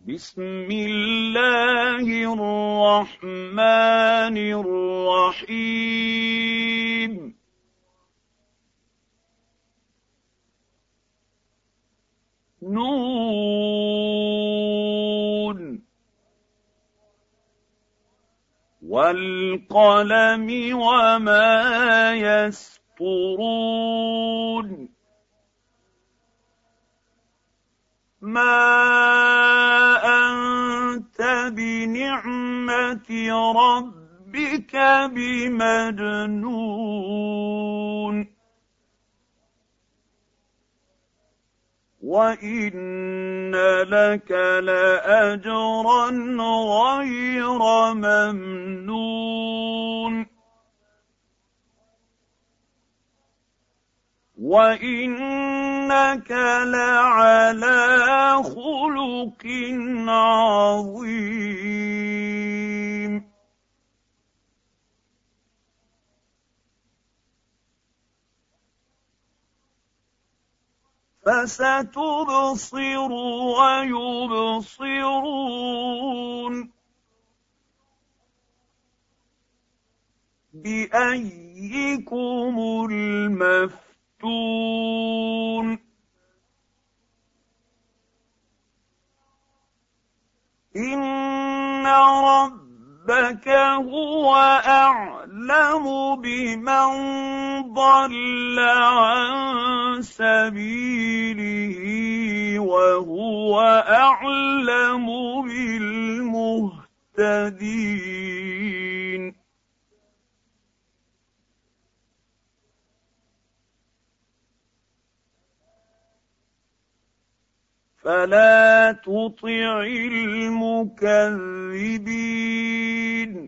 بسم الله الرحمن الرحيم نون والقلم وما يسطرون ما أنت بنعمة ربك بمجنون وإن لك لأجرا غير ممنون وإنك لعلى خلق عظيم فستبصر ويبصرون بأيكم المفتون إن ربك هو أعلم بمن ضل عن سبيله وهو أعلم بالمهتدين فلا تطع المكذبين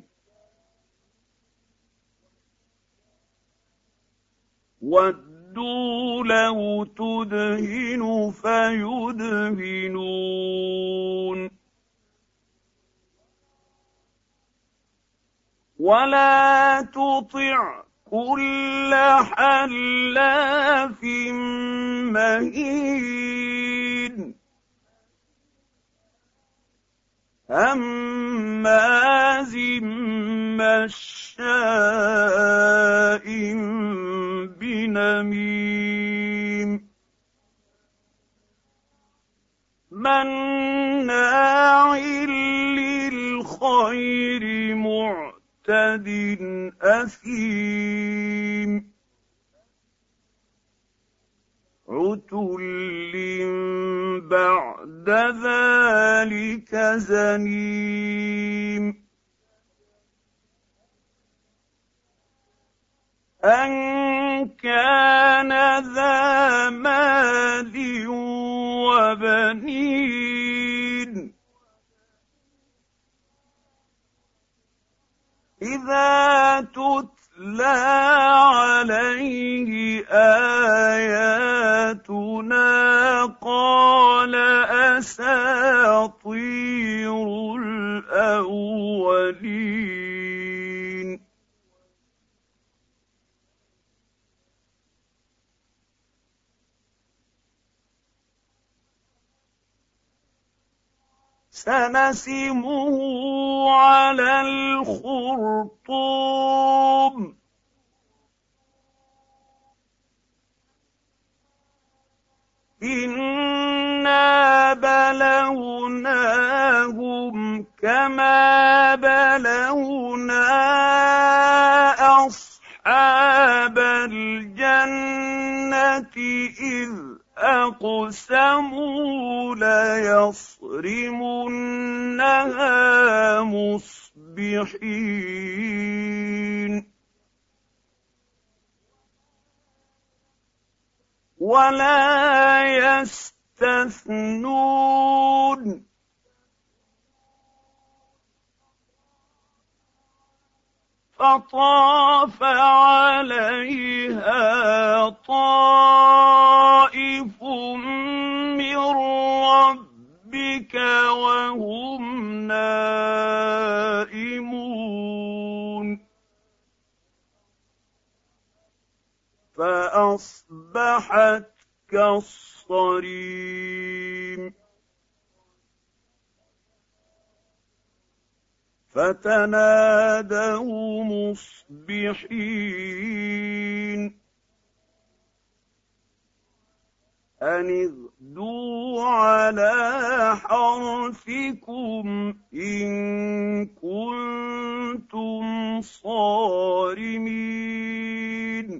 ودوا لو تدهن فيدهنون ولا تطع كل حلاف مهين هماز مشاء بنميم مناع للخير معتد أثيم عتل بعد ذلك زنيم أن كان ذا مال وبنين إذا تتلى عليه آياتنا قال أساطير الأولين سنسمه على الخرطوم إنا بلوناهم كما بلونا أصحاب الجنة إذ أقسموا ليصرمنها مصبحين ولا يستثنون فطاف عليها طائف من ربك وهم نائمون فأصبحت كالصريم فتنادوا مصبحين أن اغدوا على حرثكم إن كنتم صارمين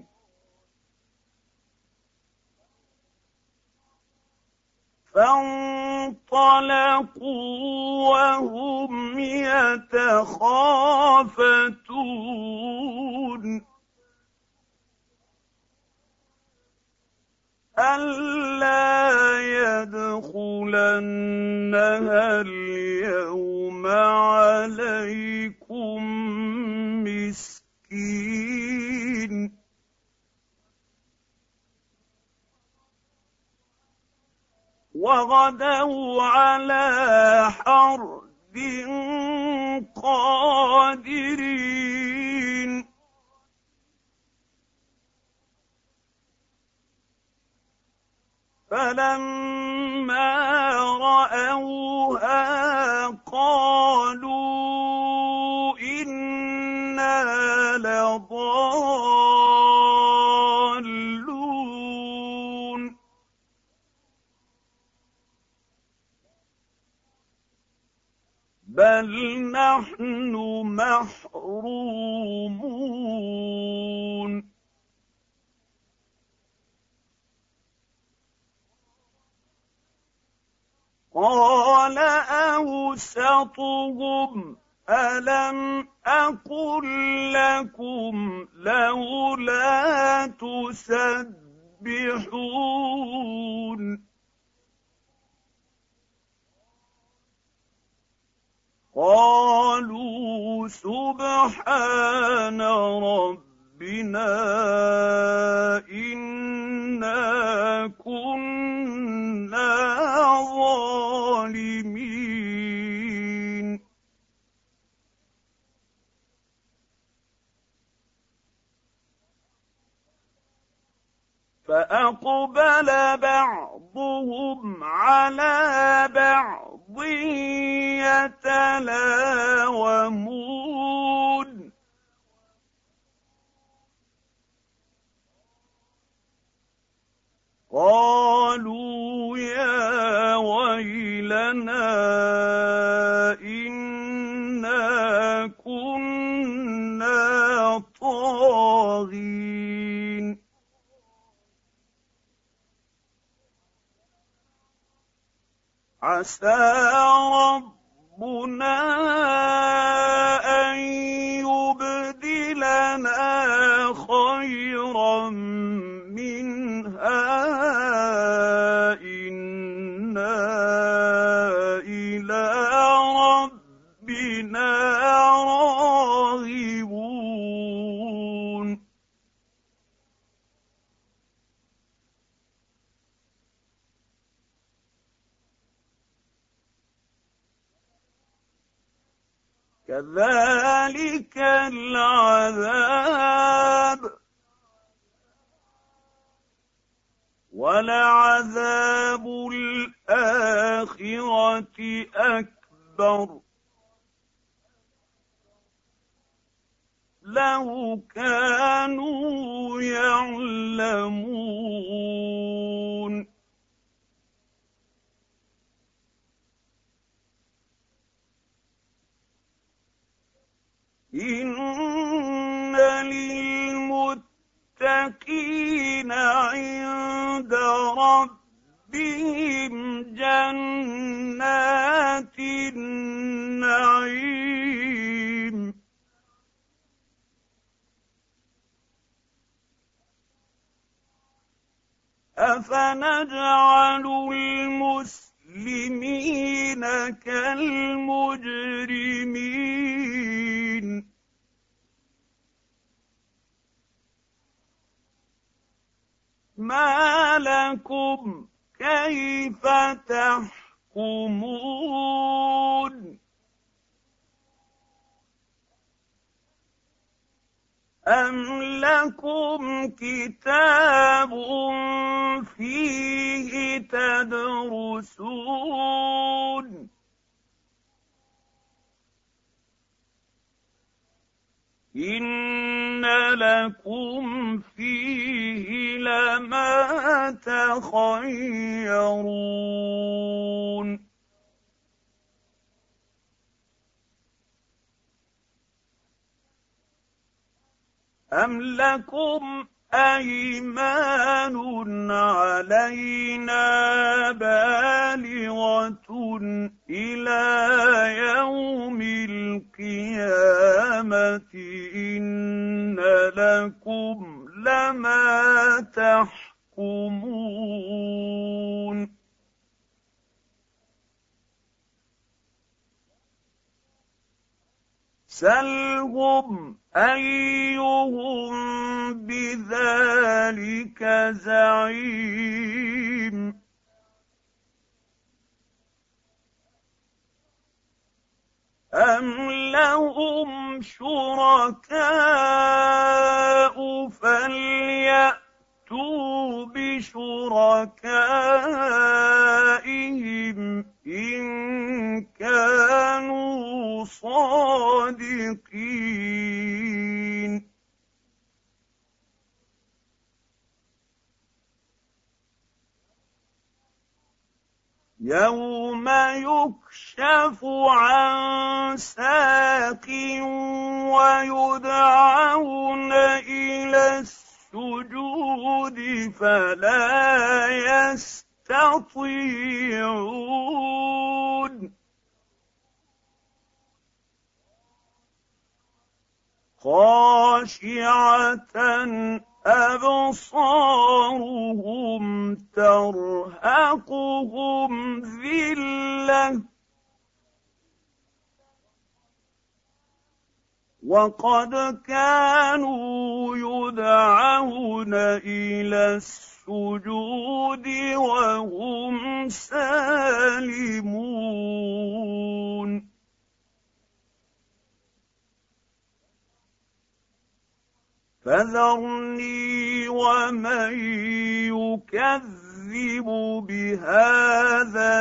فانطلقوا وهم يتخافتون ألا يدخلنها اليوم عليكم مسكين وغدوا على حرد قادرين فلما رأوها قالوا إنا لضالون بل نحن محرومون قال أوسطهم ألم أقل لكم لولا تسبحون قالوا سبحان ربنا إنا كنا ظالمين فأقبل بعضهم على بعض يتلاومون قالوا يا ويلنا إنا كنا طاغين عسى ربنا أن يبدلنا خيرا منها إنا إلى ربنا راغبون كذلك العذاب ولعذاب الآخرة أكبر لو كانوا يعلمون إن للمتقين عند ربهم جنات النعيم أفنجعل المسلمين كالمجرمين ما لكم كيف تحكمون أم لكم كتاب فيه تدرسون لكم فيه لما تخيرون أم لكم أيمان علينا بالغة إلى يوم القيامة إن لكم لما تحكمون سلهم أيهم بذلك زعيم أم لهم شركاء فليأتوا بشركائهم إن كانوا صادقين يوم يكشف عن ساق ويدعون إلى السجود فلا يستطيعون خاشعة أبصارهم ترهقهم ذلة وقد كانوا يدعون إلى السجود وهم سالمون فذرني ومن يكذب بهذا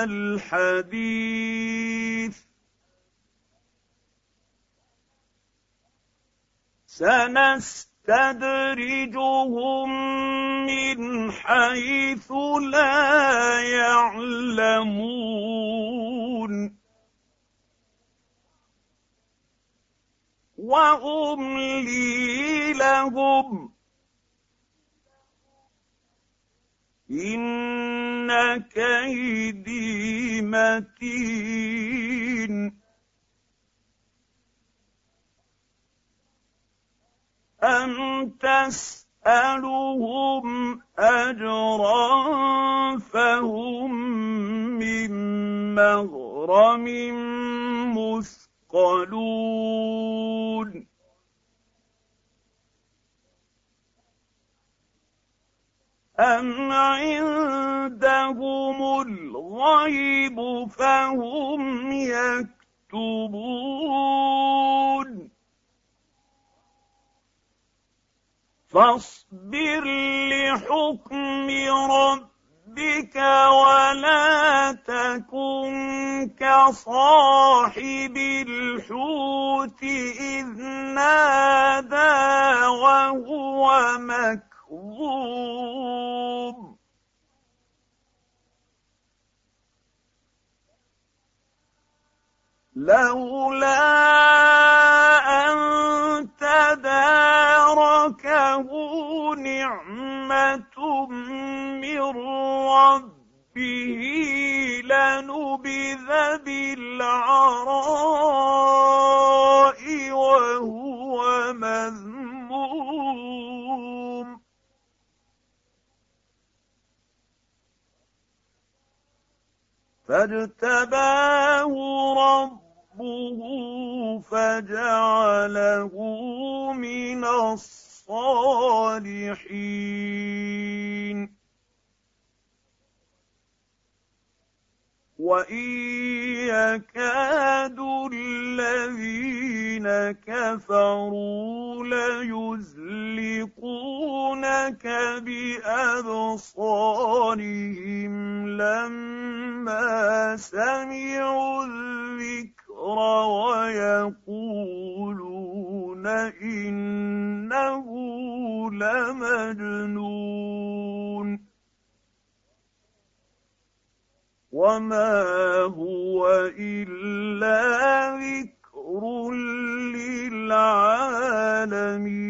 الحديث سنستدرجهم من حيث لا يعلمون وأملي لهم إن كيدي متين أم تسألهم أجرا فهم من مغرم مثقلون أم عندهم الغيب فهم يكتبون فاصبر لحكم ربك ولا تكن كصاحب الحوت إذ نادى وهو مكظوم لولا أن تداركه نعمة من ربه لنبذ بالعراء وهو مذموم فاجتباه ربه فجعله من الصالحين وإن يكاد الذين كفروا ليزلقونك بأبصارهم لما سمعوا الذكر ويقولون إنه لمجنون وما هو إلا ذكر للعالمين.